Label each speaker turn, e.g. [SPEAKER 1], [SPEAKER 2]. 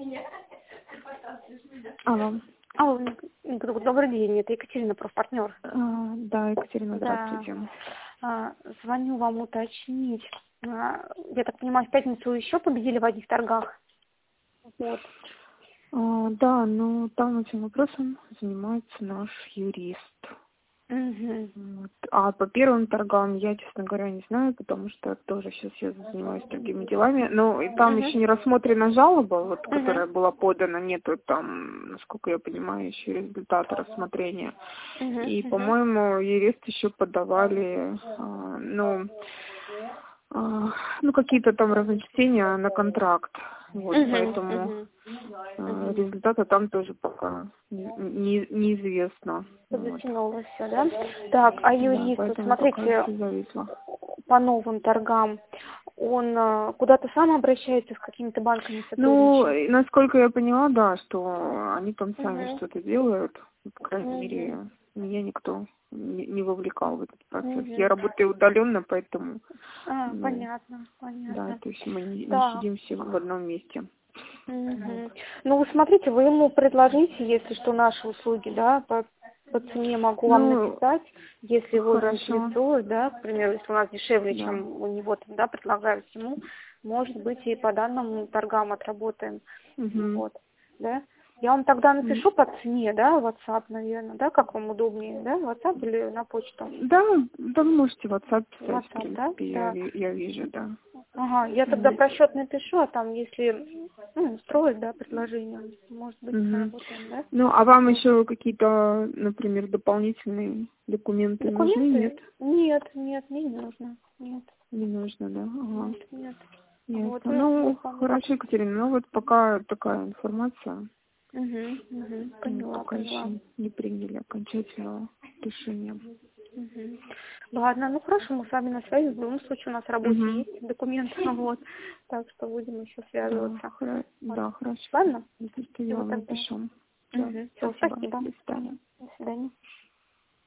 [SPEAKER 1] Алло.
[SPEAKER 2] Алло, добрый день, это Екатерина, профпартнер.
[SPEAKER 1] Да, Екатерина, здравствуйте.
[SPEAKER 2] Звоню вам уточнить. Я так понимаю, в пятницу еще победили в одних торгах? Вот.
[SPEAKER 1] Да, но там этим вопросом занимается наш юрист.
[SPEAKER 2] Угу.
[SPEAKER 1] Вот. А по первым торгам я, честно говоря, не знаю, потому что тоже сейчас я занимаюсь другими делами. Но и там еще не рассмотрена жалоба, вот, которая была подана, нету там, насколько я понимаю, еще результата рассмотрения. И, по-моему, юрист еще подавали, какие-то там разночтения на контракт. Вот, поэтому результата там тоже пока неизвестно.
[SPEAKER 2] Затянуло все, да? Так, а юрист,
[SPEAKER 1] да,
[SPEAKER 2] смотрите, по новым торгам, он куда-то сам обращается с какими-то банками?
[SPEAKER 1] Ну, насколько я поняла, да, что они там сами что-то делают. По крайней мере, меня никто не вовлекал в этот процесс. Я работаю удаленно, поэтому...
[SPEAKER 2] понятно.
[SPEAKER 1] Да, то есть мы не сидим все в одном месте.
[SPEAKER 2] Ну, вы смотрите, вы ему предложите, если что, наши услуги, да, по цене могу вам написать, если его заинтересует, да, к примеру, если у нас дешевле, чем у него, там, да, предлагают ему, может быть, и по данным торгам отработаем. Вот, да. Я вам тогда напишу по цене, да, WhatsApp, наверное, да, как вам удобнее, да, WhatsApp или на почту?
[SPEAKER 1] Да, вы можете WhatsApp писать, в принципе,
[SPEAKER 2] да?
[SPEAKER 1] Я вижу, да.
[SPEAKER 2] Ага, я тогда про счет напишу, а там, если устроит, да, предложение, может быть, сработаем, да?
[SPEAKER 1] Ну, а вам еще какие-то, например, дополнительные документы нужны, нет?
[SPEAKER 2] Нет, не нужно, нет.
[SPEAKER 1] Не нужно, да? Ага.
[SPEAKER 2] Нет.
[SPEAKER 1] Ясно.
[SPEAKER 2] Вот,
[SPEAKER 1] Ну, хорошо, Екатерина, ну вот пока такая информация.
[SPEAKER 2] Поняла.
[SPEAKER 1] Пока еще не приняли окончательного решения.
[SPEAKER 2] Ладно, ну хорошо, мы с вами на связи. В любом случае у нас в работе есть документы, вот. Так что будем еще связываться.
[SPEAKER 1] Да, хорошо.
[SPEAKER 2] Ладно?
[SPEAKER 1] Если что, я вам напишу.
[SPEAKER 2] Все, спасибо.
[SPEAKER 1] До свидания.
[SPEAKER 2] До свидания.